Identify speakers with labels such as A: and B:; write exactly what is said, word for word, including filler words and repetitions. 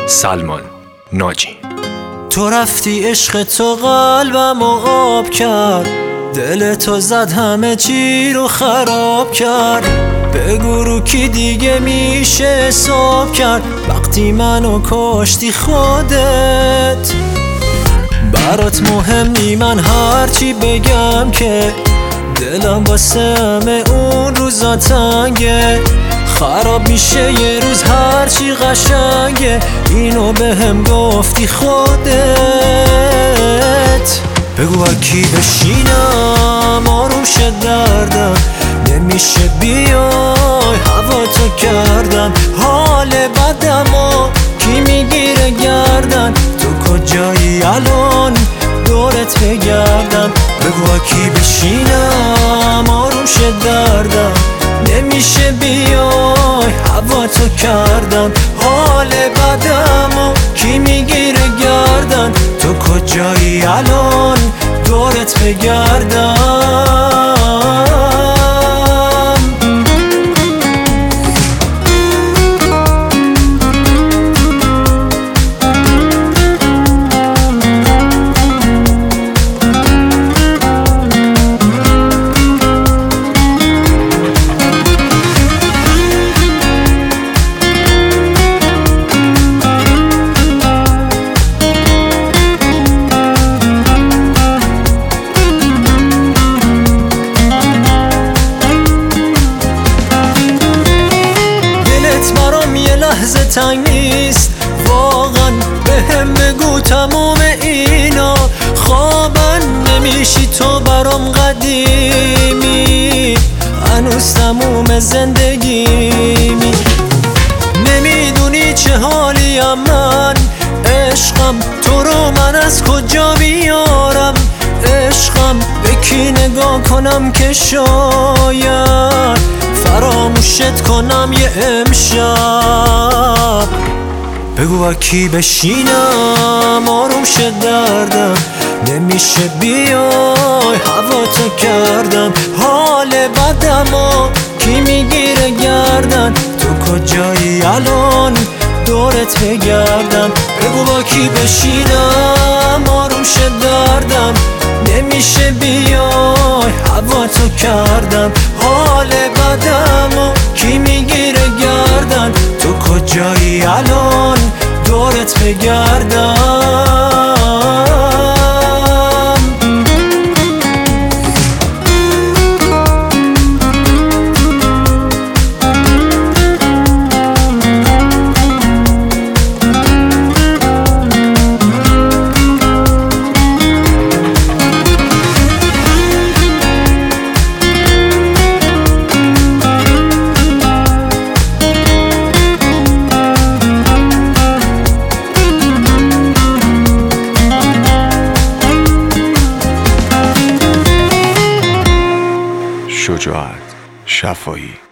A: سلمان ناجی.
B: تو رفتی عشق تو قلبمو آب کرد، دل تو زد همه چی رو خراب کرد. بگو رو کی دیگه میشه حساب کرد وقتی منو کشتی خودت؟ برات مهم نی من هرچی بگم که دلم واسه همه اون روزا تنگه. خراب میشه یه روز هرچی قشنگه، اینو به هم گفتی خودت. بگو اکی بشینم آروم شد دردم، نمیشه بیای هوا تو کردم. حال بدمو کی میگیره گردن، تو کجایی الان دورت بگردم. بگو اکی بشینم آروم شد دردم، نمیشه بیای هوا تو کردم. حال بدمو کی میگیره گردن، تو کجایی الان دورت بگردم. لحظه تنگ نیست واقعا، به هم بگو تموم اینا خوابن نمیشی تو برام قدیمی، هنوز تموم زندگیمی. نمیدونی چه حالیم من، عشقم تو رو من از کجا بیارم. عشقم به کی نگاه کنم که شاید فراموشت کنم یه امشب. بگو اکی بشینم آروم شد دردم، نمیشه بیای هوا تو کردم. حال بدمو کی میگیره گردن، تو کجایی الان دورت بگردم. بگو اکی بشینم آروم شد دردم، نمیشه بیای هوا تو کردم. حال بدمو کی میگیره گردن، تو کجایی الان دورت بگردم.
A: شجاعت شفایی.